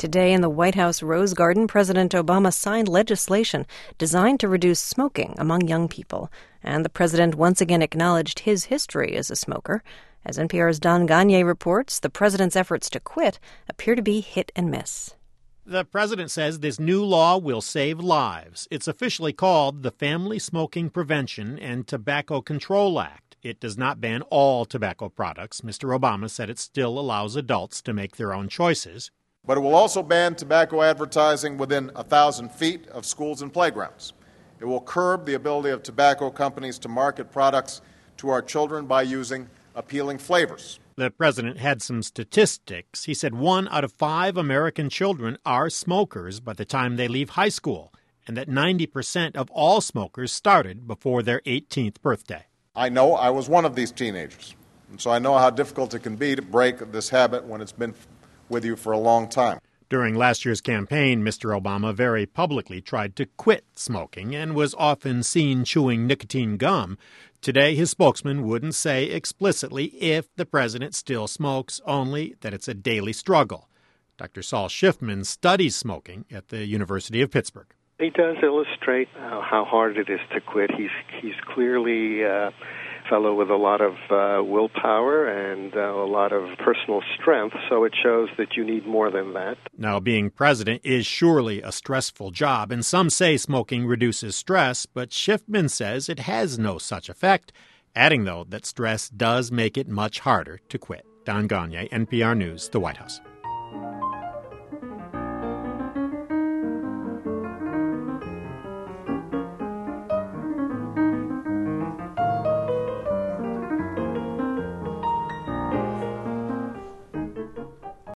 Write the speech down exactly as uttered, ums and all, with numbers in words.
Today in the White House Rose Garden, President Obama signed legislation designed to reduce smoking among young people. And the president once again acknowledged his history as a smoker. As N P R's Don Gonyea reports, the president's efforts to quit appear to be hit and miss. The president says this new law will save lives. It's officially called the Family Smoking Prevention and Tobacco Control Act. It does not ban all tobacco products. Mister Obama said it still allows adults to make their own choices. But it will also ban tobacco advertising within one thousand feet of schools and playgrounds. It will curb the ability of tobacco companies to market products to our children by using appealing flavors. The president had some statistics. He said one out of five American children are smokers by the time they leave high school, and that ninety percent of all smokers started before their eighteenth birthday. I know I was one of these teenagers, and so I know how difficult it can be to break this habit when it's been with you for a long time. During last year's campaign, Mister Obama very publicly tried to quit smoking and was often seen chewing nicotine gum. Today, his spokesman wouldn't say explicitly if the president still smokes, only that it's a daily struggle. Doctor Saul Schiffman studies smoking at the University of Pittsburgh. He does illustrate how, how hard it is to quit. He's he's clearly a fellow with a lot of uh, willpower and uh, a lot of personal strength, so it shows that you need more than that. Now, being president is surely a stressful job, and some say smoking reduces stress, but Schiffman says it has no such effect, adding, though, that stress does make it much harder to quit. Don Gonyea, N P R News, the White House.